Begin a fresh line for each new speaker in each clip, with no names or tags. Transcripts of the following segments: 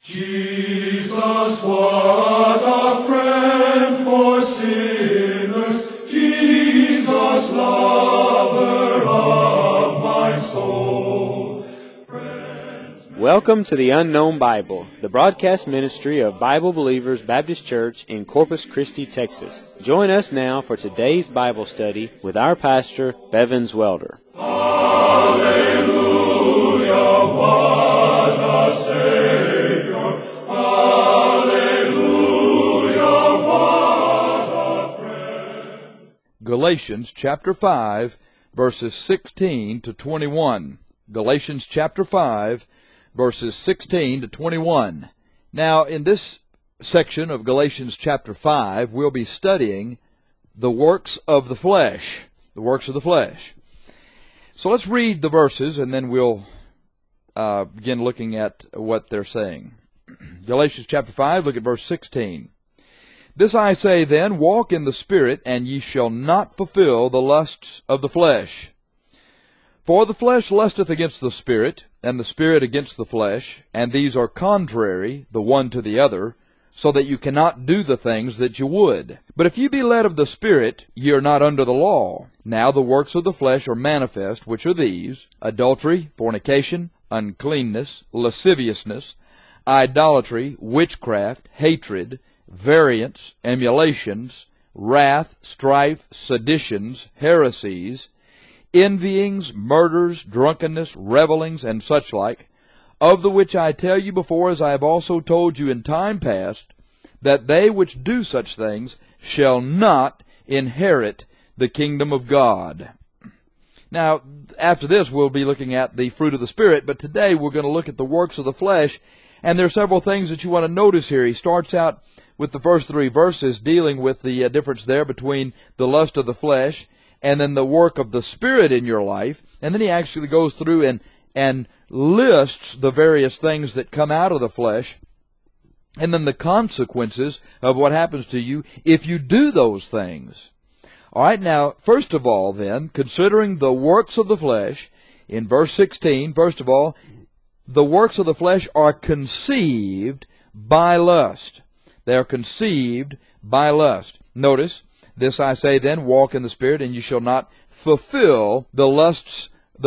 Jesus, what a friend for sinners, Jesus, lover of my soul.
Welcome to the Unknown Bible, the broadcast ministry of Bible Believers Baptist Church in Corpus Christi, Texas. Join us now for today's Bible study with our pastor, Bevins Welder.
Hallelujah, what a Savior. Hallelujah, what a friend.
Galatians chapter 5, verses 16 to 21. Galatians chapter 5, verses 16 to 21. Now, in this section of Galatians chapter 5, we'll be studying the works of the flesh. The works of the flesh. So let's read the verses, and then we'll begin looking at what they're saying. Galatians chapter 5, look at verse 16. This I say then, walk in the Spirit, and ye shall not fulfill the lusts of the flesh. For the flesh lusteth against the Spirit, and the Spirit against the flesh, and these are contrary the one to the other, so that you cannot do the things that you would. But if ye be led of the Spirit, ye are not under the law. Now the works of the flesh are manifest, which are these: adultery, fornication, uncleanness, lasciviousness, idolatry, witchcraft, hatred, variance, emulations, wrath, strife, seditions, heresies, envyings, murders, drunkenness, revellings, and such like, of the which I tell you before, as I have also told you in time past, that they which do such things shall not inherit the kingdom of God. Now, after this, we'll be looking at the fruit of the Spirit, but today we're going to look at the works of the flesh, and there are several things that you want to notice here. He starts out with the first three verses dealing with the difference there between the lust of the flesh and then the work of the Spirit in your life, and then he actually goes through and lists the various things that come out of the flesh, and then the consequences of what happens to you if you do those things. All right, now, first of all, then, considering the works of the flesh, in verse 16, first of all, the works of the flesh are conceived by lust. They are conceived by lust. Notice, this I say then, walk in the Spirit, and you shall not fulfill the lust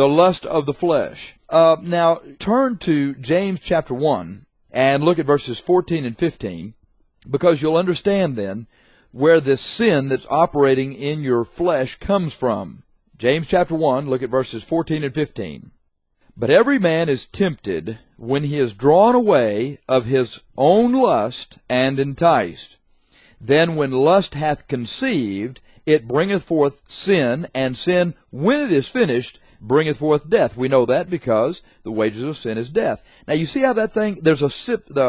of the flesh. Now, turn to James chapter 1 and look at verses 14 and 15, because you'll understand then where this sin that's operating in your flesh comes from. James chapter 1, look at verses 14 and 15. But every man is tempted when he is drawn away of his own lust and enticed. Then when lust hath conceived, it bringeth forth sin, and sin, when it is finished, bringeth forth death. We know that because the wages of sin is death. Now you see how that thing, there's a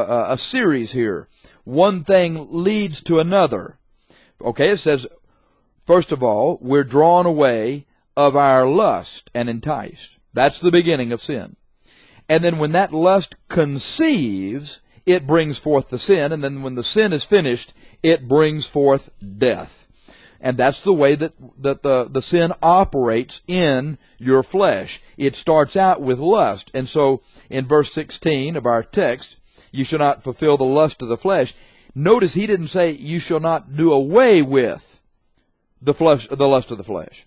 series here. One thing leads to another. Okay, it says, first of all, we're drawn away of our lust and enticed. That's the beginning of sin. And then when that lust conceives, it brings forth the sin, and then when the sin is finished, it brings forth death. And that's the way that the sin operates in your flesh. It starts out with lust. And so in verse 16 of our text, you shall not fulfill the lust of the flesh. Notice he didn't say you shall not do away with the lust of the flesh.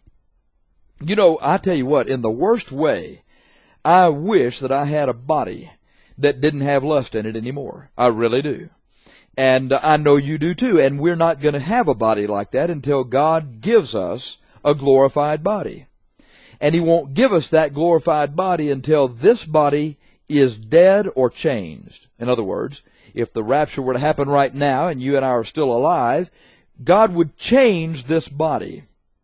You know, I tell you what, in the worst way, I wish that I had a body that didn't have lust in it anymore. I really do. And I know you do too. And we're not going to have a body like that until God gives us a glorified body. And he won't give us that glorified body until this body is dead or changed. In other words, if the rapture were to happen right now and you and I are still alive, God would change this body.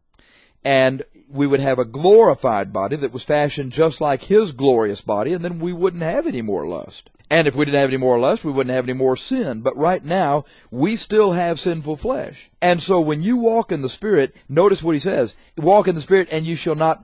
And we would have a glorified body that was fashioned just like his glorious body, and then we wouldn't have any more lust. And if we didn't have any more lust, we wouldn't have any more sin. But right now, we still have sinful flesh. And so when you walk in the Spirit, notice what he says. Walk in the Spirit, and you shall not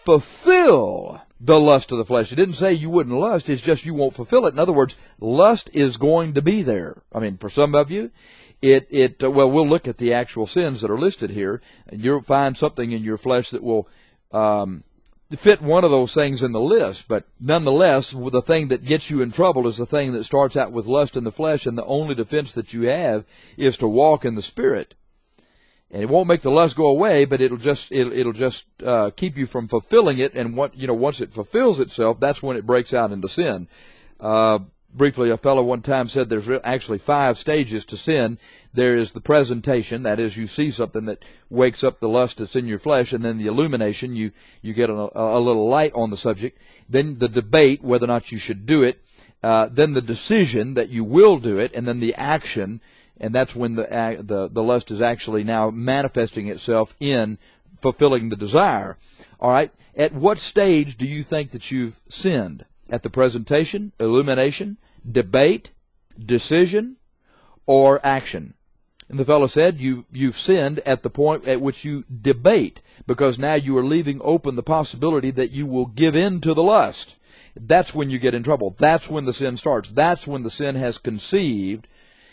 fulfill the lust of the flesh. It didn't say you wouldn't lust, it's just you won't fulfill it. In other words, lust is going to be there. I mean, for some of you, well, we'll look at the actual sins that are listed here, and you'll find something in your flesh that will fit one of those things in the list, but nonetheless, the thing that gets you in trouble is the thing that starts out with lust in the flesh, and the only defense that you have is to walk in the Spirit. And it won't make the lust go away, but it'll just keep you from fulfilling it. And once it fulfills itself, that's when it breaks out into sin. Briefly, a fellow one time said there's actually 5 stages to sin. There is the presentation, that is, you see something that wakes up the lust that's in your flesh, and then the illumination, you get a little light on the subject. Then the debate, whether or not you should do it. Then the decision that you will do it, and then the action. And that's when the lust is actually now manifesting itself in fulfilling the desire. All right. At what stage do you think that you've sinned? At the presentation, illumination, debate, decision, or action? And the fellow said, you've sinned at the point at which you debate, because now you are leaving open the possibility that you will give in to the lust. That's when you get in trouble. That's when the sin starts. That's when the sin has conceived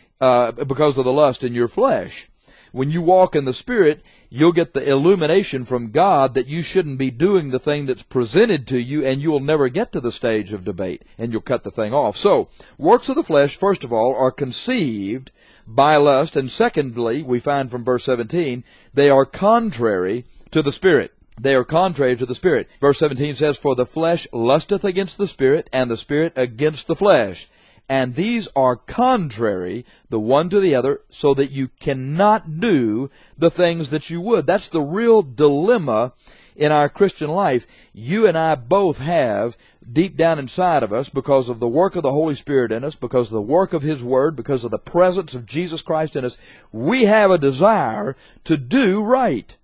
because of the lust in your flesh. When you walk in the Spirit, you'll get the illumination from God that you shouldn't be doing the thing that's presented to you, and you'll never get to the stage of debate, and you'll cut the thing off. So, works of the flesh, first of all, are conceived by lust, and secondly, we find from verse 17, they are contrary to the Spirit. They are contrary to the Spirit. Verse 17 says, "For the flesh lusteth against the Spirit, and the Spirit against the flesh. And these are contrary the one to the other, so that you cannot do the things that you would." That's the real dilemma in our Christian life. You and I both have deep down inside of us, because of the work of the Holy Spirit in us, because of the work of His Word, because of the presence of Jesus Christ in us, we have a desire to do right.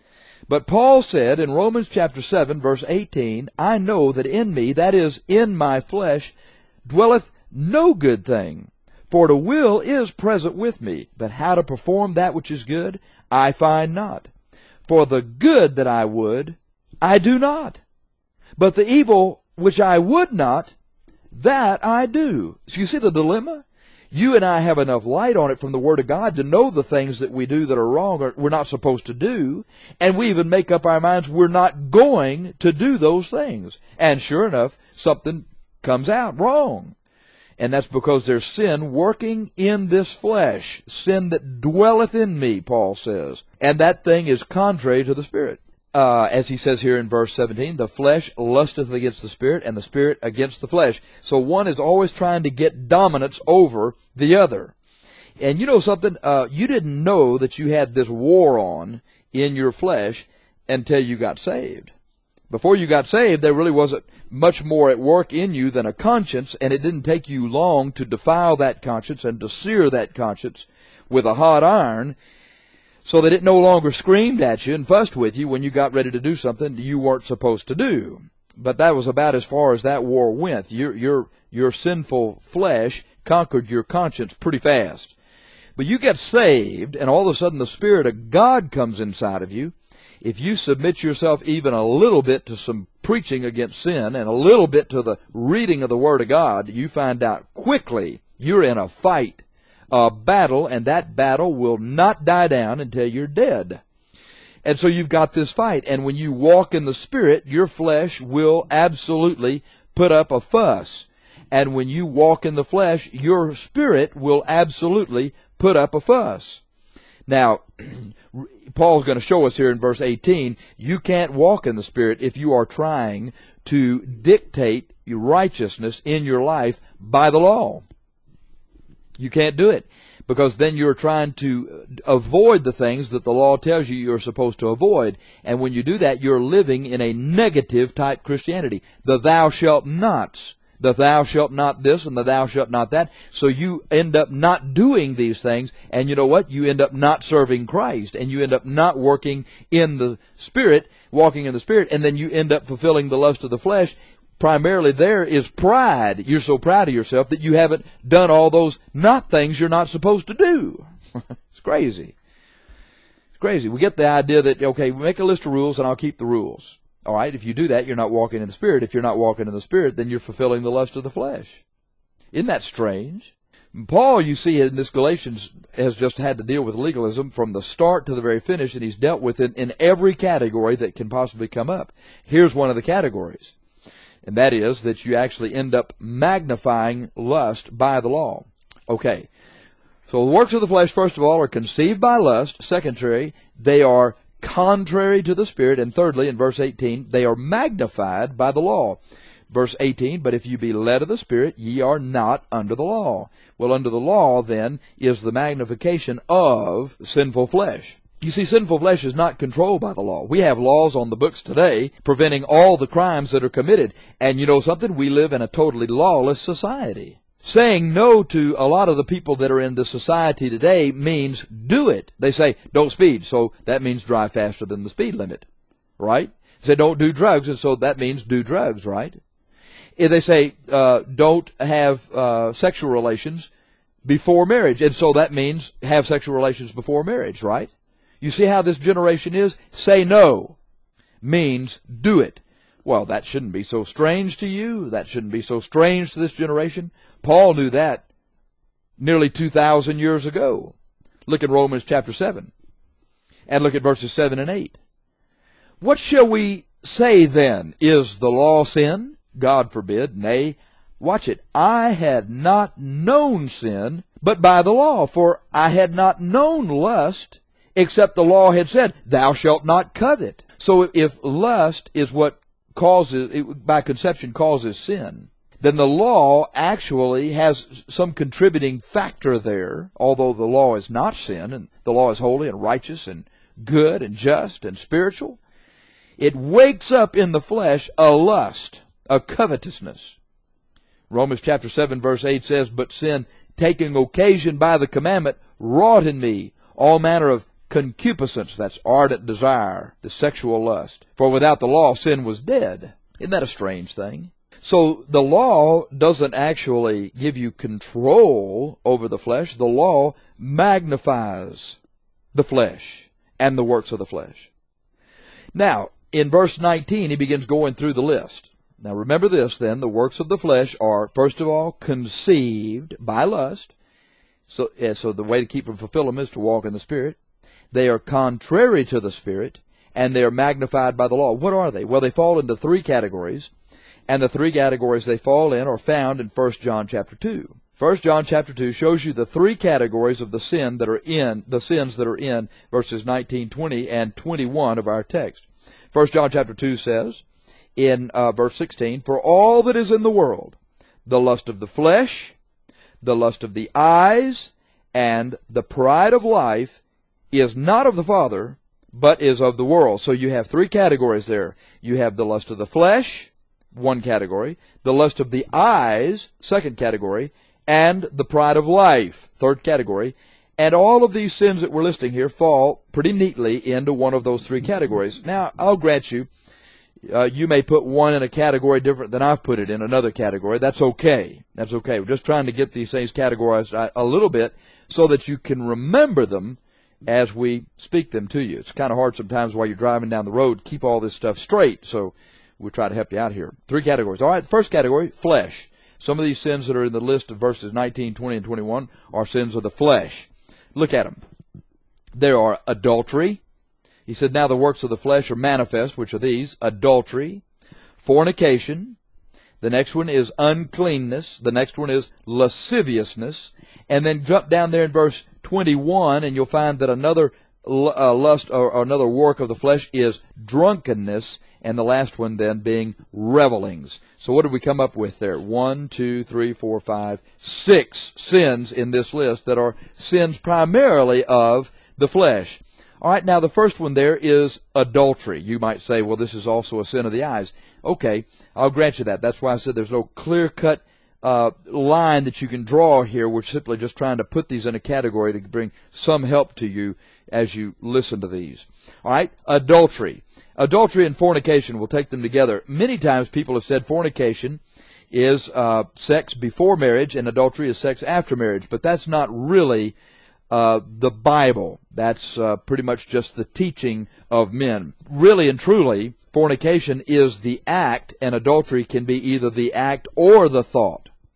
But Paul said in Romans chapter 7, verse 18, "I know that in me, that is, in my flesh, dwelleth no good thing. For the will is present with me, but how to perform that which is good, I find not. For the good that I would, I do not. But the evil which I would not, that I do." So you see the dilemma? You and I have enough light on it from the Word of God to know the things that we do that are wrong or we're not supposed to do. And we even make up our minds we're not going to do those things. And sure enough, something comes out wrong. And that's because there's sin working in this flesh. Sin that dwelleth in me, Paul says. And that thing is contrary to the Spirit. As he says here in verse 17, "The flesh lusteth against the Spirit, and the Spirit against the flesh." So one is always trying to get dominance over the other. And you know something? You didn't know that you had this war on in your flesh until you got saved. Before you got saved, there really wasn't much more at work in you than a conscience, and it didn't take you long to defile that conscience and to sear that conscience with a hot iron so that it no longer screamed at you and fussed with you when you got ready to do something you weren't supposed to do. But that was about as far as that war went. Your sinful flesh conquered your conscience pretty fast. But you get saved, and all of a sudden the Spirit of God comes inside of you. If you submit yourself even a little bit to some preaching against sin and a little bit to the reading of the Word of God, you find out quickly you're in a fight, a battle, and that battle will not die down until you're dead. And so you've got this fight, and when you walk in the Spirit, your flesh will absolutely put up a fuss. And when you walk in the flesh, your spirit will absolutely put up a fuss. Now, Paul's going to show us here in verse 18, you can't walk in the Spirit if you are trying to dictate righteousness in your life by the law. You can't do it, because then you're trying to avoid the things that the law tells you you're supposed to avoid. And when you do that, you're living in a negative type Christianity. The thou shalt nots. The thou shalt not this and the thou shalt not that. So you end up not doing these things, and you know what? You end up not serving Christ, and you end up not working in the Spirit, walking in the Spirit, and then you end up fulfilling the lust of the flesh. Primarily there is pride. You're so proud of yourself that you haven't done all those not things you're not supposed to do. It's crazy. It's crazy. We get the idea that, okay, make a list of rules and I'll keep the rules. All right, if you do that, you're not walking in the Spirit. If you're not walking in the Spirit, then you're fulfilling the lust of the flesh. Isn't that strange? Paul, you see, in this Galatians, has just had to deal with legalism from the start to the very finish, and he's dealt with it in every category that can possibly come up. Here's one of the categories, and that is that you actually end up magnifying lust by the law. Okay, so the works of the flesh, first of all, are conceived by lust. Secondly, they are contrary to the Spirit. And thirdly, in verse 18, they are magnified by the law. Verse 18, but if you be led of the Spirit, ye are not under the law. Well, under the law, then, is the magnification of sinful flesh. You see, sinful flesh is not controlled by the law. We have laws on the books today preventing all the crimes that are committed. And you know something? We live in a totally lawless society. Saying no to a lot of the people that are in the society today means do it. They say, don't speed, so that means drive faster than the speed limit, right? They say, don't do drugs, and so that means do drugs, right? If they say, don't have sexual relations before marriage, and so that means have sexual relations before marriage, right? You see how this generation is? Say no means do it. Well, that shouldn't be so strange to you. That shouldn't be so strange to this generation. Paul knew that nearly 2,000 years ago. Look at Romans chapter 7. And look at verses 7 and 8. What shall we say then? Is the law sin? God forbid. Nay, watch it. I had not known sin, but by the law. For I had not known lust, except the law had said, thou shalt not covet. So if lust is what by conception causes sin, then the law actually has some contributing factor there, although the law is not sin, and the law is holy and righteous and good and just and spiritual. It wakes up in the flesh a lust, a covetousness. Romans chapter 7 verse 8 says, but sin, taking occasion by the commandment, wrought in me all manner of concupiscence, that's ardent desire, the sexual lust. For without the law, sin was dead. Isn't that a strange thing? So the law doesn't actually give you control over the flesh. The law magnifies the flesh and the works of the flesh. Now, in verse 19, he begins going through the list. Now remember this then, the works of the flesh are, first of all, conceived by lust. So the way to keep from fulfilling them is to walk in the Spirit. They are contrary to the Spirit, and they are magnified by the law. What are they? Well, they fall into three categories, and the three categories they fall in are found in 1 John chapter 2. 1 John chapter 2 shows you the three categories of the sins that are in verses 19, 20, and 21 of our text. 1 John chapter 2 says, in verse 16, for all that is in the world, the lust of the flesh, the lust of the eyes, and the pride of life, is not of the Father, but is of the world. So you have three categories there. You have the lust of the flesh, one category, the lust of the eyes, second category, and the pride of life, third category. And all of these sins that we're listing here fall pretty neatly into one of those three categories. Now, I'll grant you, you may put one in a category different than I've put it in another category. That's okay. That's okay. We're just trying to get these things categorized a little bit so that you can remember them as we speak them to you. It's kind of hard sometimes while you're driving down the road to keep all this stuff straight, so we'll try to help you out here. Three categories. All right, the first category, flesh. Some of these sins that are in the list of verses 19, 20, and 21 are sins of the flesh. Look at them. There are adultery. He said, now the works of the flesh are manifest, which are these: adultery, fornication. The next one is uncleanness. The next one is lasciviousness. And then jump down there in verse 21, and you'll find that another lust or another work of the flesh is drunkenness, and the last one then being revelings. So what did we come up with there? 1, 2, 3, 4, 5, 6 sins in this list that are sins primarily of the flesh. All right, now the first one there is adultery. You might say, well, this is also a sin of the eyes. Okay, I'll grant you that. That's why I said there's no clear-cut line that you can draw here. We're simply just trying to put these in a category to bring some help to you as you listen to these. All right, adultery. Adultery and fornication, we'll take them together. Many times people have said fornication is sex before marriage and adultery is sex after marriage, but that's not really the Bible. That's pretty much just the teaching of men. Really and truly, fornication is the act, and adultery can be either the act or the thought.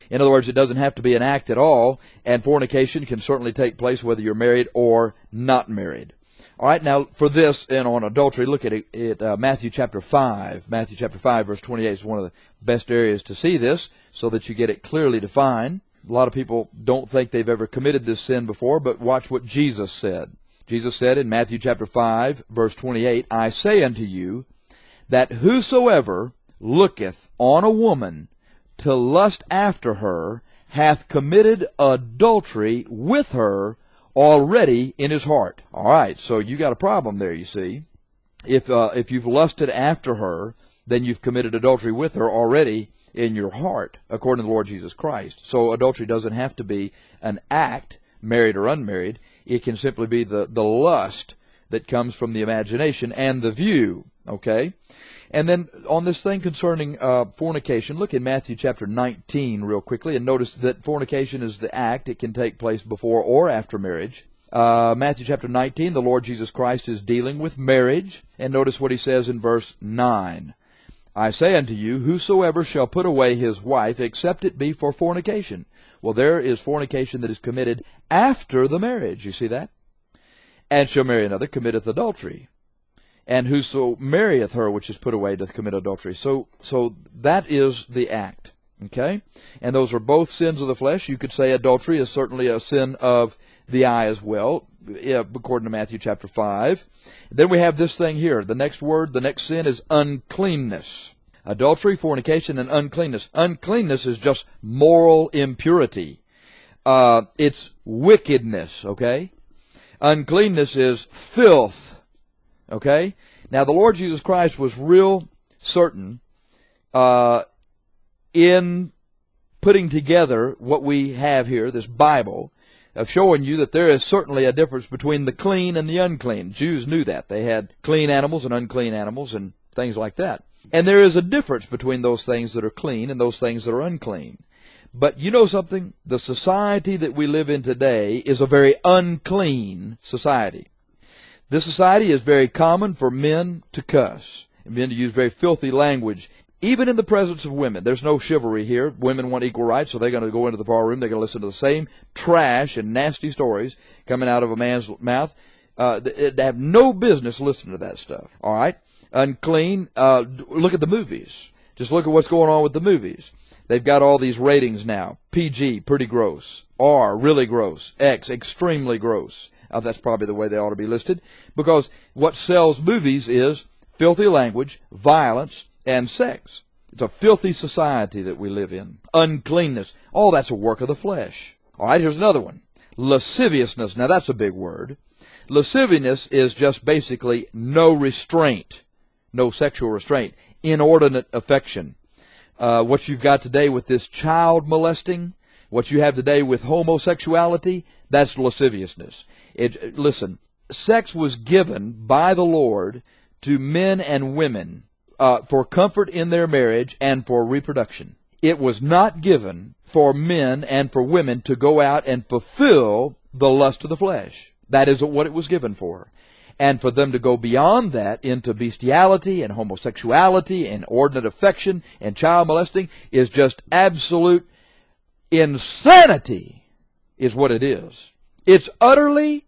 In other words, it doesn't have to be an act at all, and fornication can certainly take place whether you're married or not married. All right, now for this and on adultery, look at it, Matthew chapter 5. Matthew chapter 5, verse 28 is one of the best areas to see this so that you get it clearly defined. A lot of people don't think they've ever committed this sin before, but watch what Jesus said. Jesus said in Matthew chapter 5, verse 28, I say unto you, that whosoever looketh on a woman to lust after her hath committed adultery with her already in his heart. All right, so you got a problem there, you see. If you've lusted after her, then you've committed adultery with her already in your heart, according to the Lord Jesus Christ. So adultery doesn't have to be an act, married or unmarried. It can simply be the lust that comes from the imagination and the view, okay? And then on this thing concerning fornication, look in Matthew chapter 19 real quickly and notice that fornication is the act. It can take place before or after marriage. Matthew chapter 19, the Lord Jesus Christ is dealing with marriage. And notice what he says in verse 9. I say unto you, whosoever shall put away his wife, except it be for fornication. Well, there is fornication that is committed after the marriage. You see that? And shall marry another, committeth adultery. And whoso marrieth her which is put away doth commit adultery. So that is the act. Okay? And those are both sins of the flesh. You could say adultery is certainly a sin of the eye as well, according to Matthew chapter 5. Then we have this thing here. The next word, the next sin is uncleanness. Adultery, fornication, and uncleanness. Uncleanness is just moral impurity. It's wickedness, okay? Uncleanness is filth. Okay? Now, the Lord Jesus Christ was real certain in putting together what we have here, this Bible, of showing you that there is certainly a difference between the clean and the unclean. Jews knew that. They had clean animals and unclean animals and things like that. And there is a difference between those things that are clean and those things that are unclean. But you know something? The society that we live in today is a very unclean society. This society is very common for men to cuss, and men to use very filthy language, even in the presence of women. There's no chivalry here. Women want equal rights, so they're going to go into the bar room. They're going to listen to the same trash and nasty stories coming out of a man's mouth. They have no business listening to that stuff. All right? Unclean. Look at the movies. Just look at what's going on with the movies. They've got all these ratings now. PG, pretty gross. R, really gross. X, extremely gross. That's probably the way they ought to be listed, because what sells movies is filthy language, violence, and sex. It's a filthy society that we live in. Uncleanness. Oh, that's a work of the flesh. All right, here's another one. Lasciviousness. Now, that's a big word. Lasciviousness is just basically no restraint, no sexual restraint, inordinate affection. What you've got today with this child molesting, what you have today with homosexuality, that's lasciviousness. Listen, sex was given by the Lord to men and women for comfort in their marriage and for reproduction. It was not given for men and for women to go out and fulfill the lust of the flesh. That is what it was given for. And for them to go beyond that into bestiality and homosexuality and inordinate affection and child molesting is just absolute insanity, is what it is. It's utterly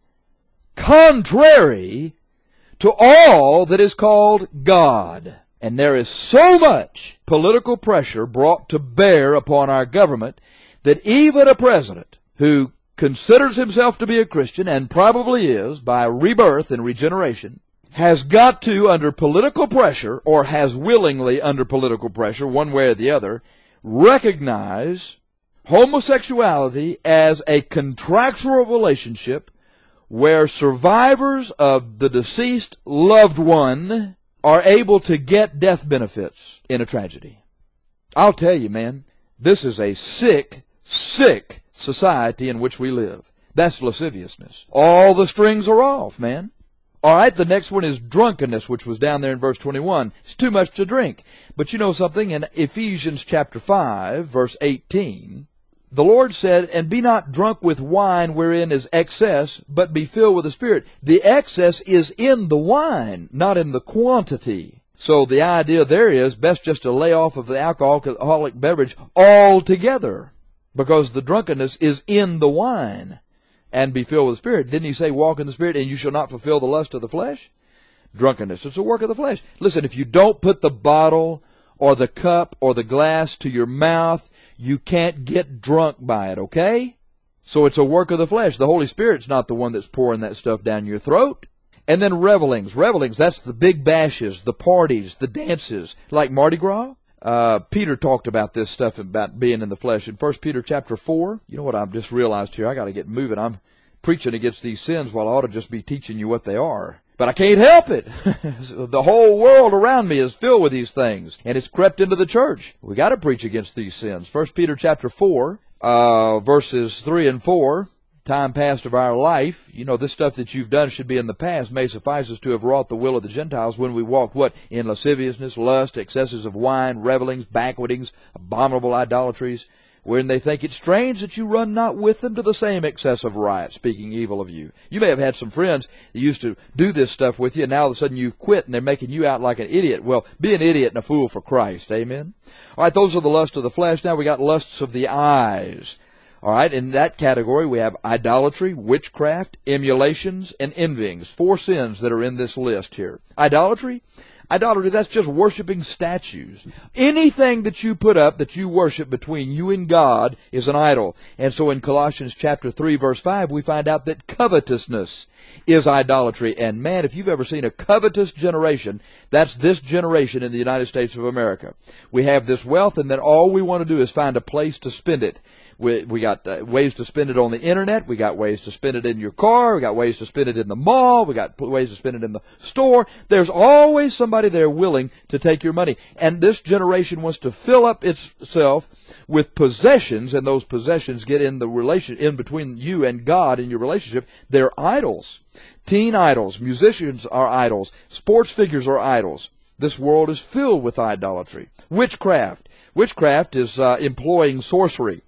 contrary to all that is called God. And there is so much political pressure brought to bear upon our government that even a president who considers himself to be a Christian, and probably is by rebirth and regeneration, has got to, under political pressure, or has willingly under political pressure, one way or the other, recognize homosexuality as a contractual relationship where survivors of the deceased loved one are able to get death benefits in a tragedy. I'll tell you, man, this is a sick, sick society in which we live. That's lasciviousness. All the strings are off, man. All right, the next one is drunkenness, which was down there in verse 21. It's too much to drink. But you know something? In Ephesians chapter 5, verse 18, the Lord said, and be not drunk with wine wherein is excess, but be filled with the Spirit. The excess is in the wine, not in the quantity. So the idea there is best just to lay off of the alcoholic beverage altogether. because the drunkenness is in the wine. And be filled with the Spirit. Didn't he say, walk in the Spirit, and you shall not fulfill the lust of the flesh? Drunkenness, it's a work of the flesh. Listen, if you don't put the bottle or the cup or the glass to your mouth, you can't get drunk by it, okay? So it's a work of the flesh. The Holy Spirit's not the one that's pouring that stuff down your throat. And then revelings. Revelings, that's the big bashes, the parties, the dances, like Mardi Gras. Peter talked about this stuff about being in the flesh in 1 Peter chapter 4. You know what I've just realized here? I got to get moving. I'm preaching against these sins while I ought to just be teaching you what they are. But I can't help it. The whole world around me is filled with these things, and it's crept into the church. We got to preach against these sins. 1 Peter chapter 4, verses 3 and 4. Time past of our life, you know, this stuff that you've done should be in the past, may suffice us to have wrought the will of the Gentiles when we walked, what? In lasciviousness, lust, excesses of wine, revelings, banquetings, abominable idolatries, wherein they think it strange that you run not with them to the same excess of riot, speaking evil of you. You may have had some friends that used to do this stuff with you, and now all of a sudden you've quit, and they're making you out like an idiot. Well, be an idiot and a fool for Christ. Amen? All right, those are the lusts of the flesh. Now we got lusts of the eyes. All right, in that category we have idolatry, witchcraft, emulations, and envyings. 4 sins that are in this list here. Idolatry, that's just worshiping statues. Anything that you put up that you worship between you and God is an idol. And so in Colossians chapter 3 verse 5 we find out that covetousness is idolatry. And man, if you've ever seen a covetous generation, that's this generation in the United States of America. We have this wealth, and then all we want to do is find a place to spend it. We got ways to spend it on the internet. We got ways to spend it in your car. We got ways to spend it in the mall. We got ways to spend it in the store. There's always somebody there willing to take your money. And this generation wants to fill up itself with possessions, and those possessions get in the relation in between you and God in your relationship. They're idols. Teen idols, musicians are idols, sports figures are idols. This world is filled with idolatry. Witchcraft. Witchcraft is employing sorcery,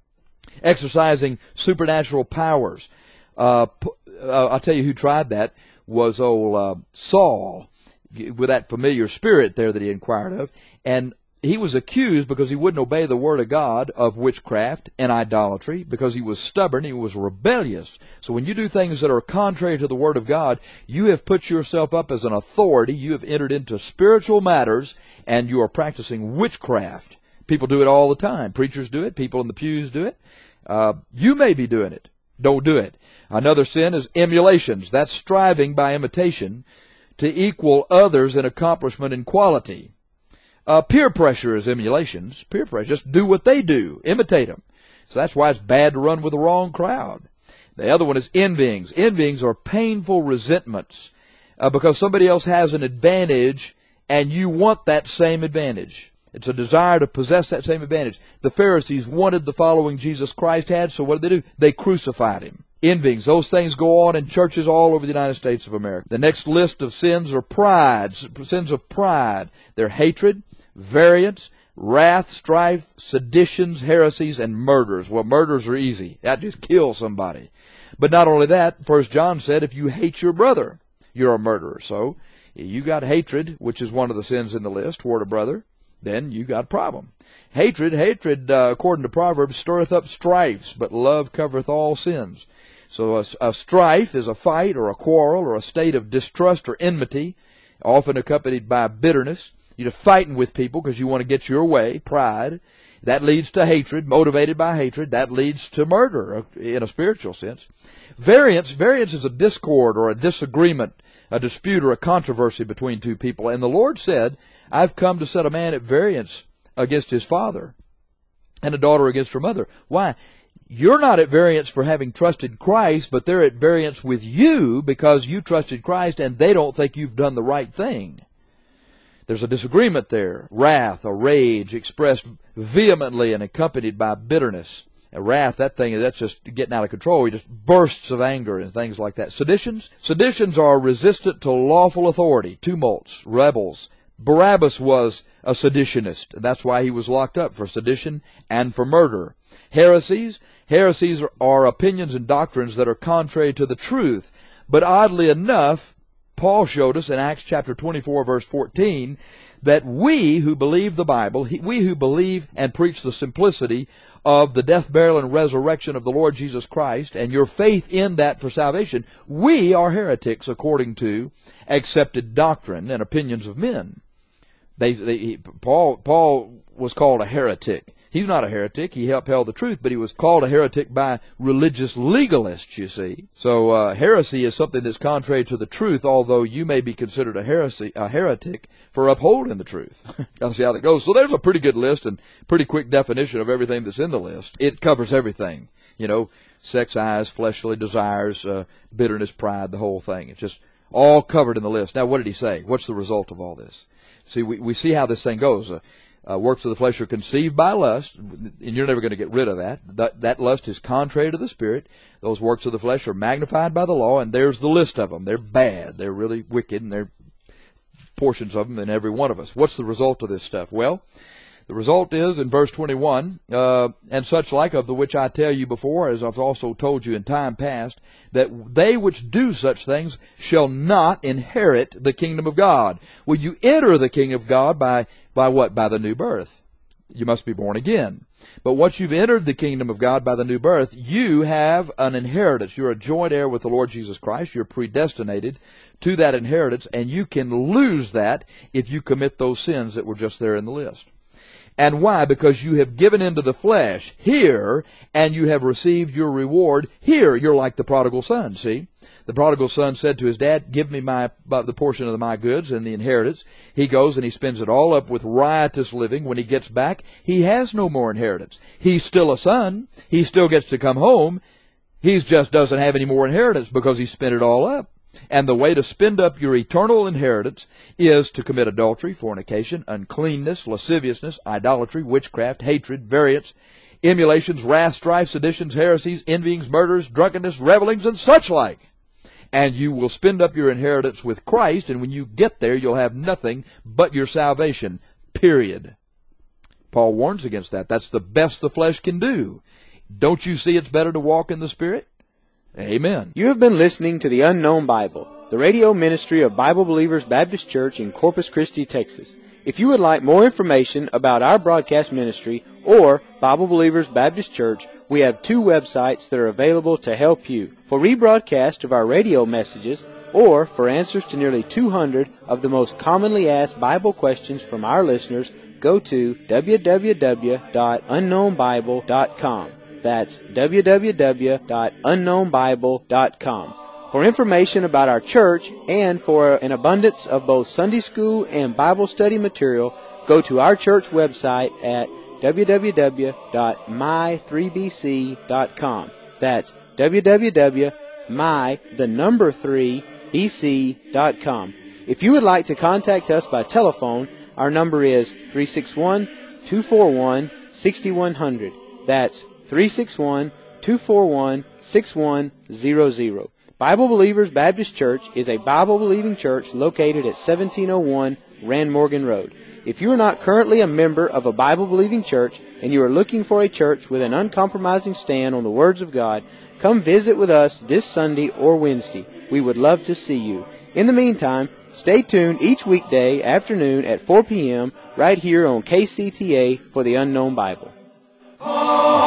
exercising supernatural powers. I'll tell you who tried that was old Saul, with that familiar spirit there that he inquired of. And he was accused, because he wouldn't obey the word of God, of witchcraft and idolatry, because he was stubborn, he was rebellious. So when you do things that are contrary to the word of God, you have put yourself up as an authority, you have entered into spiritual matters, and you are practicing witchcraft. People do it all the time. Preachers do it. People in the pews do it. You may be doing it. Don't do it. Another sin is emulations. That's striving by imitation to equal others in accomplishment and quality. Peer pressure is emulations. Peer pressure. Just do what they do. Imitate them. So that's why it's bad to run with the wrong crowd. The other one is envyings. Envyings are painful resentments because somebody else has an advantage and you want that same advantage. It's a desire to possess that same advantage. The Pharisees wanted the following Jesus Christ had, so what did they do? They crucified him. Envyings, those things go on in churches all over the United States of America. The next list of sins are pride, sins of pride. They're hatred, variance, wrath, strife, seditions, heresies, and murders. Well, murders are easy. That just kills somebody. But not only that, 1 John said, if you hate your brother, you're a murderer. So, you got hatred, which is one of the sins in the list, toward a brother, then you got a problem. Hatred, according to Proverbs, stirreth up strifes, but love covereth all sins. So a strife is a fight or a quarrel or a state of distrust or enmity, often accompanied by bitterness. You're fighting with people because you want to get your way, pride. That leads to hatred, motivated by hatred. That leads to murder in a spiritual sense. Variance is a discord or a disagreement, a dispute or a controversy between two people. And the Lord said, I've come to set a man at variance against his father and a daughter against her mother. Why? You're not at variance for having trusted Christ, but they're at variance with you because you trusted Christ and they don't think you've done the right thing. There's a disagreement there. Wrath, a rage expressed vehemently and accompanied by bitterness. Wrath, that's just getting out of control. He just bursts of anger and things like that. Seditions are resistant to lawful authority, tumults, rebels. Barabbas was a seditionist, and that's why he was locked up, for sedition and for murder. Heresies are opinions and doctrines that are contrary to the truth. But oddly enough, Paul showed us in Acts chapter 24, verse 14, that we who believe the Bible, we who believe and preach the simplicity of the death, burial, and resurrection of the Lord Jesus Christ, and your faith in that for salvation, we are heretics according to accepted doctrine and opinions of men. Paul was called a heretic. He's not a heretic. He upheld the truth, but he was called a heretic by religious legalists, you see. So heresy is something that's contrary to the truth, although you may be considered a heretic for upholding the truth. Gotta see how that goes. So there's a pretty good list and pretty quick definition of everything that's in the list. It covers everything. You know, sex, eyes, fleshly desires, bitterness, pride, the whole thing. It's just all covered in the list. Now, what did he say? What's the result of all this? See, we see how this thing goes. Works of the flesh are conceived by lust, and you're never going to get rid of that. That lust is contrary to the Spirit. Those works of the flesh are magnified by the law, and there's the list of them. They're bad. They're really wicked, and there are portions of them in every one of us. What's the result of this stuff? Well, the result is, in verse 21, and such like of the which I tell you before, as I've also told you in time past, that they which do such things shall not inherit the kingdom of God. Well, you enter the kingdom of God by what? By the new birth. You must be born again. But once you've entered the kingdom of God by the new birth, you have an inheritance. You're a joint heir with the Lord Jesus Christ. You're predestinated to that inheritance, and you can lose that if you commit those sins that were just there in the list. And why? Because you have given into the flesh here, and you have received your reward here. You're like the prodigal son, see? The prodigal son said to his dad, give me the portion of my goods and the inheritance. He goes and he spends it all up with riotous living. When he gets back, he has no more inheritance. He's still a son. He still gets to come home. He just doesn't have any more inheritance because he spent it all up. And the way to spend up your eternal inheritance is to commit adultery, fornication, uncleanness, lasciviousness, idolatry, witchcraft, hatred, variance, emulations, wrath, strife, seditions, heresies, envyings, murders, drunkenness, revelings, and such like. And you will spend up your inheritance with Christ, and when you get there, you'll have nothing but your salvation, period. Paul warns against that. That's the best the flesh can do. Don't you see it's better to walk in the Spirit? Amen.
You have been listening to The Unknown Bible, the radio ministry of Bible Believers Baptist Church in Corpus Christi, Texas. If you would like more information about our broadcast ministry or Bible Believers Baptist Church, we have 2 websites that are available to help you. For rebroadcast of our radio messages or for answers to nearly 200 of the most commonly asked Bible questions from our listeners, go to www.unknownbible.com. That's www.unknownbible.com. For information about our church and for an abundance of both Sunday school and Bible study material, go to our church website at www.my3bc.com. That's www.my3bc.com. If you would like to contact us by telephone, our number is 361-241-6100. That's 361-241-6100. Bible Believers Baptist Church is a Bible-believing church located at 1701 Rand Morgan Road. If you are not currently a member of a Bible-believing church and you are looking for a church with an uncompromising stand on the words of God, come visit with us this Sunday or Wednesday. We would love to see you. In the meantime, stay tuned each weekday afternoon at 4 p.m. right here on KCTA for the Unknown Bible.